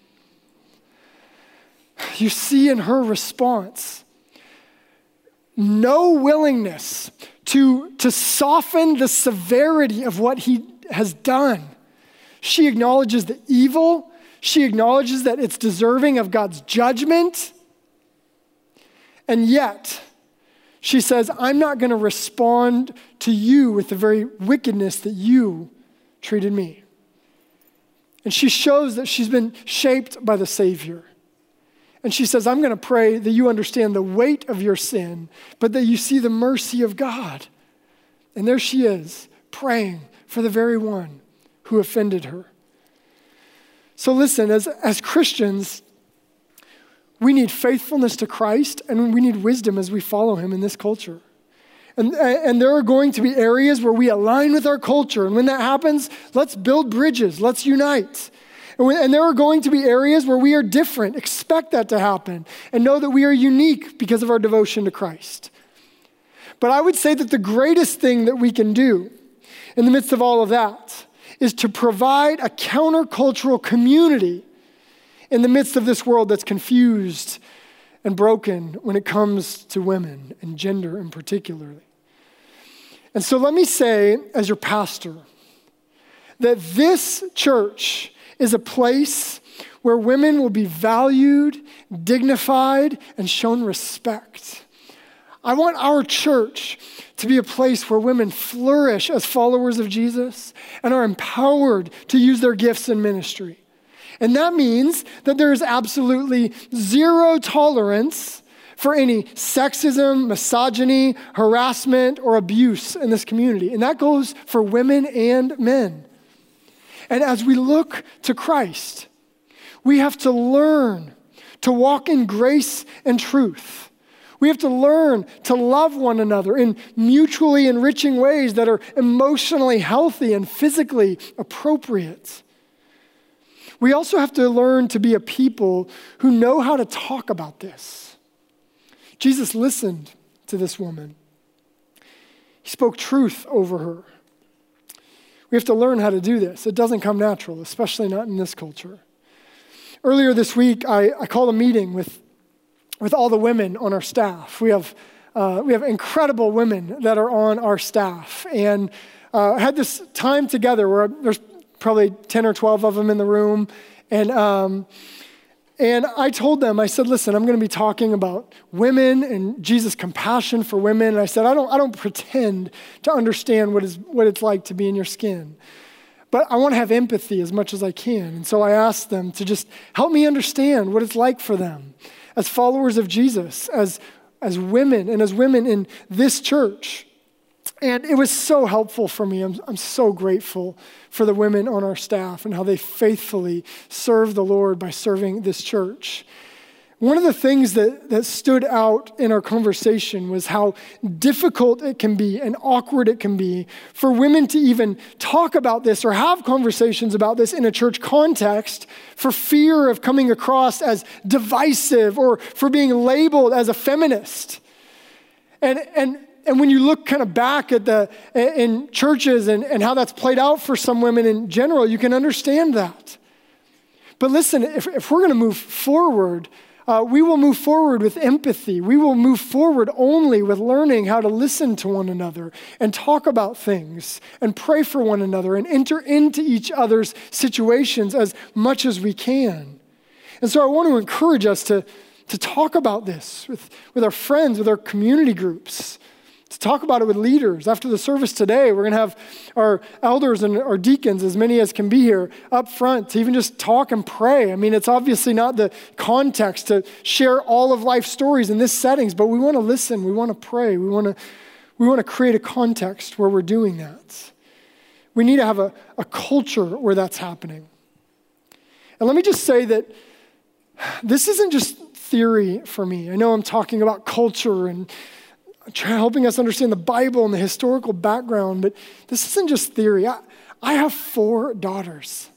You see in her response, no willingness to soften the severity of what he has done. She acknowledges the evil. She acknowledges that it's deserving of God's judgment. And yet, she says, I'm not going to respond to you with the very wickedness that you treated me. And she shows that she's been shaped by the Savior. And she says, I'm going to pray that you understand the weight of your sin, but that you see the mercy of God. And there she is, praying for the very one who offended her. So listen, as Christians, we need faithfulness to Christ and we need wisdom as we follow him in this culture. And there are going to be areas where we align with our culture. And when that happens, let's build bridges. Let's unite. And there are going to be areas where we are different. Expect that to happen. And know that we are unique because of our devotion to Christ. But I would say that the greatest thing that we can do in the midst of all of that is to provide a countercultural community in the midst of this world that's confused and broken when it comes to women and gender in particularly. And so let me say, as your pastor, that this church is a place where women will be valued, dignified, and shown respect. I want our church to be a place where women flourish as followers of Jesus and are empowered to use their gifts in ministry. And that means that there is absolutely zero tolerance for any sexism, misogyny, harassment, or abuse in this community. And that goes for women and men. And as we look to Christ, we have to learn to walk in grace and truth. We have to learn to love one another in mutually enriching ways that are emotionally healthy and physically appropriate. We also have to learn to be a people who know how to talk about this. Jesus listened to this woman. He spoke truth over her. We have to learn how to do this. It doesn't come natural, especially not in this culture. Earlier this week, I called a meeting with all the women on our staff. We have incredible women that are on our staff, and had this time together where there's probably 10 or 12 of them in the room, and I told them, I said, listen, I'm going to be talking about women and Jesus' compassion for women. And I said, I don't pretend to understand what it's like to be in your skin, but I want to have empathy as much as I can. And so I asked them to just help me understand what it's like for them as followers of Jesus, as women, and as women in this church. And it was so helpful for me. I'm so grateful for the women on our staff and how they faithfully serve the Lord by serving this church. One of the things that stood out in our conversation was how difficult it can be and awkward it can be for women to even talk about this or have conversations about this in a church context for fear of coming across as divisive or for being labeled as a feminist. And when you look kind of back at in churches and how that's played out for some women in general, you can understand that. But listen, if we're going to move forward, we will move forward with empathy. We will move forward only with learning how to listen to one another and talk about things and pray for one another and enter into each other's situations as much as we can. And so I want to encourage us to talk about this with our friends, with our community groups, to talk about it with leaders. After the service today, we're going to have our elders and our deacons, as many as can be here, up front to even just talk and pray. I mean, it's obviously not the context to share all of life's stories in this settings, but we want to listen. We want to pray. We want to create a context where we're doing that. We need to have a culture where that's happening. And let me just say that this isn't just theory for me. I know I'm talking about culture and helping us understand the Bible and the historical background, but this isn't just theory. I have 4 daughters.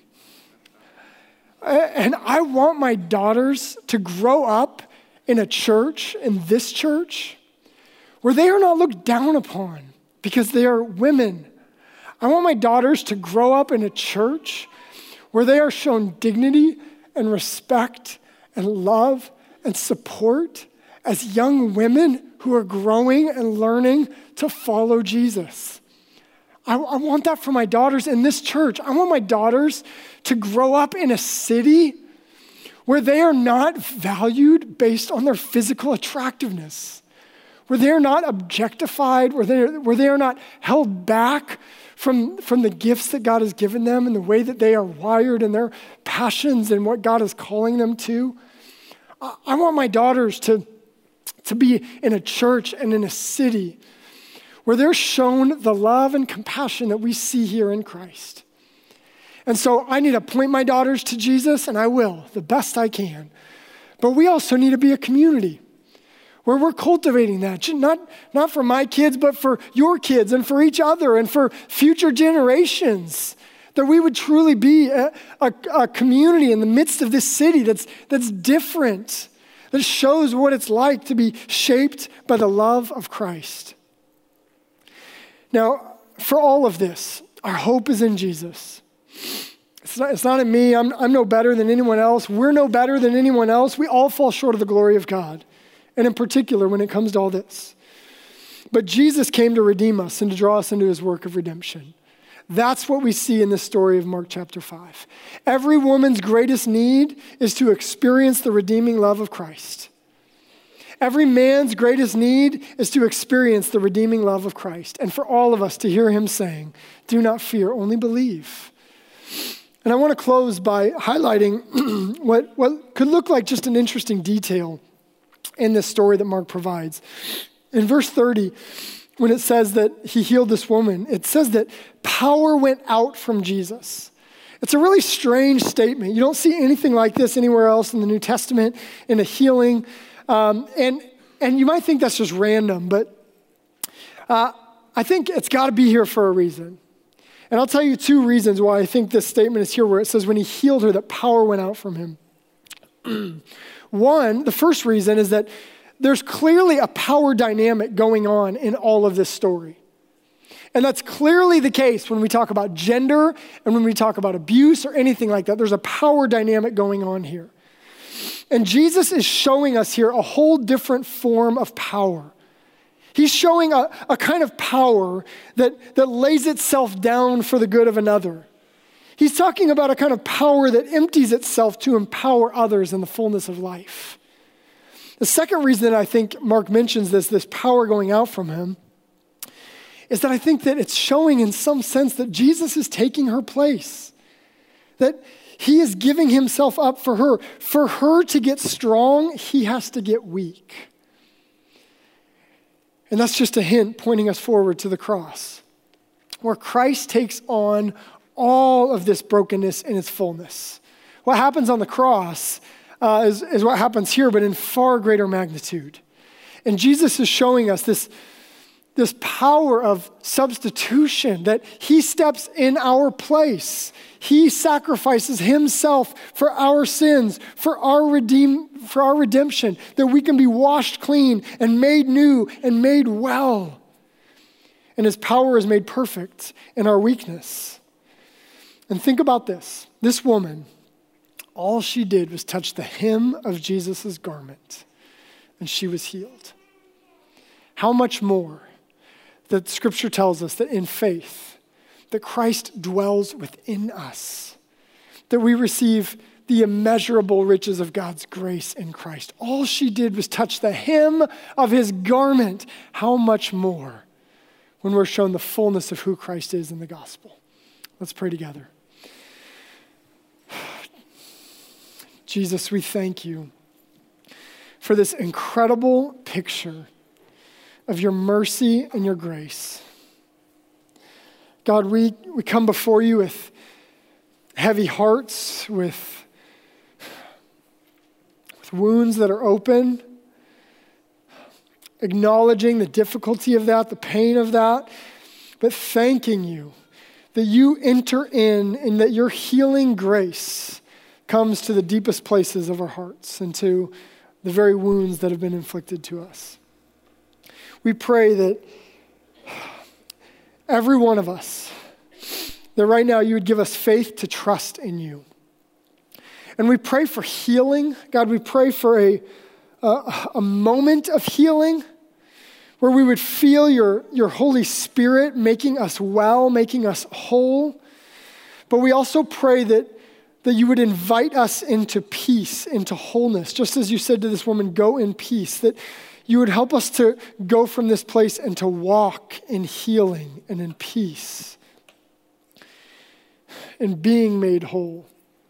And I want my daughters to grow up in a church, in this church, where they are not looked down upon because they are women. I want my daughters to grow up in a church where they are shown dignity and respect and love and support as young women who are growing and learning to follow Jesus. I want that for my daughters in this church. I want my daughters to grow up in a city where they are not valued based on their physical attractiveness, where they are not objectified, where they are not held back from the gifts that God has given them and the way that they are wired and their passions and what God is calling them to. I want my daughters to be in a church and in a city where they're shown the love and compassion that we see here in Christ. And so I need to point my daughters to Jesus, and I will, the best I can. But we also need to be a community where we're cultivating that, not for my kids, but for your kids and for each other and for future generations, That we would truly be a community in the midst of this city that's different, that shows what it's like to be shaped by the love of Christ. Now, for all of this, our hope is in Jesus. It's not in me. I'm no better than anyone else. We're no better than anyone else. We all fall short of the glory of God. And in particular, when it comes to all this. But Jesus came to redeem us and to draw us into his work of redemption. That's what we see in the story of Mark chapter 5. Every woman's greatest need is to experience the redeeming love of Christ. Every man's greatest need is to experience the redeeming love of Christ. And for all of us to hear him saying, do not fear, only believe. And I want to close by highlighting what could look like just an interesting detail in this story that Mark provides. In verse 30, when it says that he healed this woman, it says that power went out from Jesus. It's a really strange statement. You don't see anything like this anywhere else in the New Testament in a healing. And you might think that's just random, but I think it's got to be here for a reason. And I'll tell you 2 reasons why I think this statement is here, where it says when he healed her, that power went out from him. One, the first reason is that there's clearly a power dynamic going on in all of this story. And that's clearly the case when we talk about gender and when we talk about abuse or anything like that. There's a power dynamic going on here. And Jesus is showing us here a whole different form of power. He's showing a kind of power that lays itself down for the good of another. He's talking about a kind of power that empties itself to empower others in the fullness of life. The second reason that I think Mark mentions this power going out from him, is that I think that it's showing in some sense that Jesus is taking her place. That he is giving himself up for her. For her to get strong, he has to get weak. And that's just a hint pointing us forward to the cross, where Christ takes on all of this brokenness in its fullness. What happens on the cross is what happens here, but in far greater magnitude. And Jesus is showing us this power of substitution, that he steps in our place. He sacrifices himself for our sins, for our redemption, that we can be washed clean and made new and made well. And his power is made perfect in our weakness. And think about this. This woman, all she did was touch the hem of Jesus' garment, and she was healed. How much more that Scripture tells us that in faith, that Christ dwells within us, that we receive the immeasurable riches of God's grace in Christ. All she did was touch the hem of his garment. How much more when we're shown the fullness of who Christ is in the gospel? Let's pray together. Jesus, we thank you for this incredible picture of your mercy and your grace. God, we come before you with heavy hearts, with wounds that are open, acknowledging the difficulty of that, the pain of that, but thanking you that you enter in and that your healing grace comes to the deepest places of our hearts and to the very wounds that have been inflicted to us. We pray that every one of us, that right now you would give us faith to trust in you. And we pray for healing. God, we pray for a moment of healing where we would feel your Holy Spirit making us well, making us whole. But we also pray that you would invite us into peace, into wholeness. Just as you said to this woman, go in peace, that you would help us to go from this place and to walk in healing and in peace, in being made whole.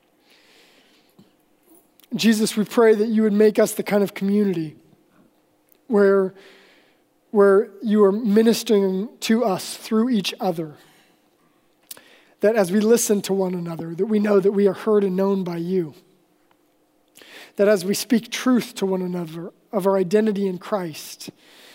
Jesus, we pray that you would make us the kind of community where you are ministering to us through each other. That as we listen to one another, that we know that we are heard and known by you. That as we speak truth to one another of our identity in Christ,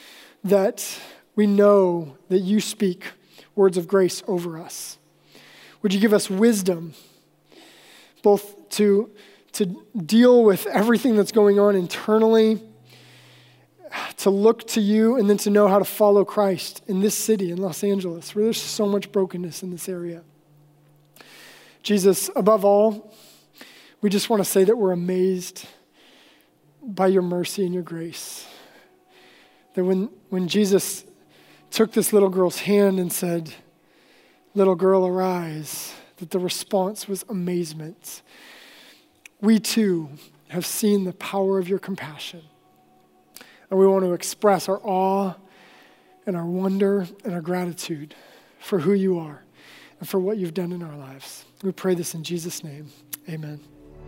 that we know that you speak words of grace over us. Would you give us wisdom, both to deal with everything that's going on internally, to look to you, and then to know how to follow Christ in this city, in Los Angeles, where there's so much brokenness in this area. Jesus, above all, we just want to say that we're amazed by your mercy and your grace. That when Jesus took this little girl's hand and said, "Little girl, arise," that the response was amazement. We too have seen the power of your compassion. And we want to express our awe and our wonder and our gratitude for who you are and for what you've done in our lives. We pray this in Jesus' name. Amen.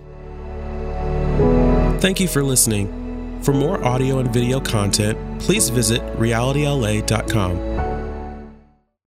Thank you for listening. For more audio and video content, please visit realityla.com.